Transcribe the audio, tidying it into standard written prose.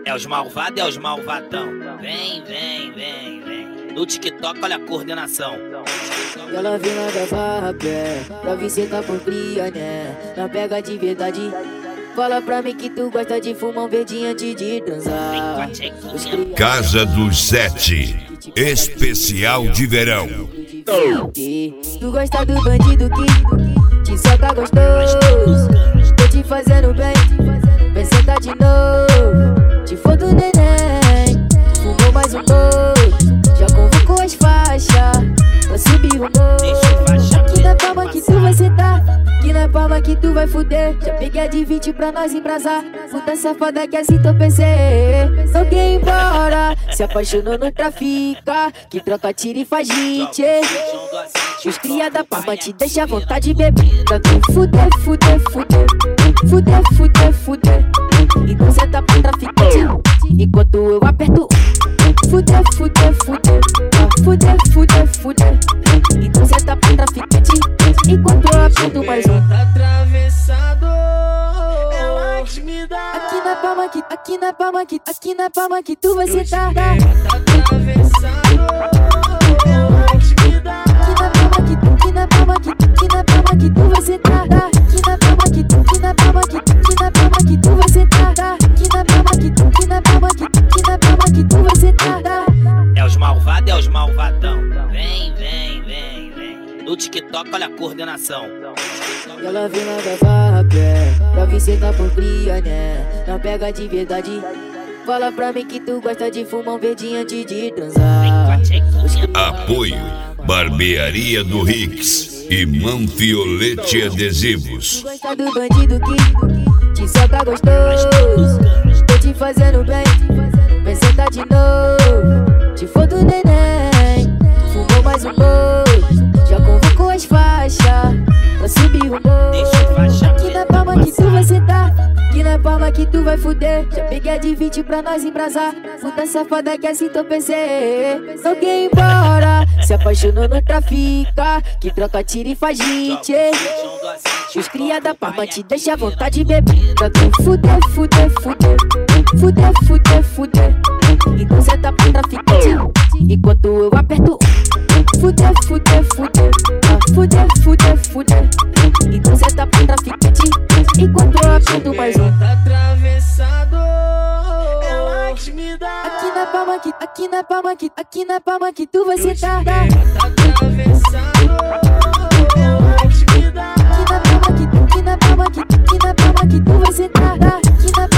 É os malvados, é os malvadão. Vem, vem, vem, vem. No TikTok, olha a coordenação. Ela vem lá da barra, pé, pra vir sentar por cria, né? Não pega de verdade. Fala pra mim que tu gosta de fumar um verdinho antes de transar. Casa dos Sete, especial de verão. Tu gosta do bandido que te soca gostoso. Tô te fazendo bem, vem sentar de novo. Te for do neném, fumou mais um pouco. Já convocou as faixas, pra subir o morro. Aqui na palma que tu vai sentar, aqui na palma que tu vai fuder. Já peguei a de 20 pra nós embrasar. Puta safada que assim tô pensei. Não quer ir embora, se apaixonou no trafica, que troca tiro e faz hit. Os cria da palma te deixa à vontade de beber. Pra tu fuder, fuder, fuder, fuder, fuder, fuder. Então cê tá pra traficante, enquanto eu aperto. Fuder, fuder, fuder, fuder, fuder, fuder. Então cê tá pra traficante, enquanto eu aperto mais um. Atravessado, ela que me dá. Aqui na palma que, aqui na palma que, aqui na palma que tu vai sentar. Atravessado, ela que me dá. Aqui na palma que, aqui na palma que tu vai sentar. Aqui na palma que, aqui na palma que, aqui na palma que tu vai sentar. Aqui na palma que, aqui na palma que, aqui na palma que tu vai sentar. É os malvados, é os malvadão. Vem, vem, vem, vem. No TikTok, olha a coordenação. Ela vem lá da barra, pé, pra vir sentar por cria, né? Não pega de verdade. Fala pra mim que tu gosta de fumar um verdinho antes de transar. Apoio Barbearia do Rix e Manfiolete Adesivos. Tu gosta do bandido que te soca gostoso. Tô te fazendo bem, vem sentar de novo. Te for do neném, fumou mais um pouco. Já convocou as faixas, pra subir o morro. Aqui na palma que tu vai sentar, aqui na palma que tu vai fuder. Já peguei a de 20 pra nós embrasar. Puta safada que assim tô pensei. Não quer ir embora, se apaixonou no trafica, que troca tiro e faz hit. Os cria da palma te deixa à vontade de beber. Pra tu fuder, fuder, fuder, fuder, fuder, fuder. Então cê tá pra traficante, enquanto eu aperto. Fuder, fuder, fuder, fuder, fuder, fuder. Então cê tá pra traficante, enquanto eu aperto mais um. Atravessado, ela que me dá. Aqui na palma que, aqui na palma que, aqui na palma que tu vai sentar. Atravessado, ela que me dá. Aqui na palma que, aqui na palma que, aqui na palma que tu vai sentar. Aqui na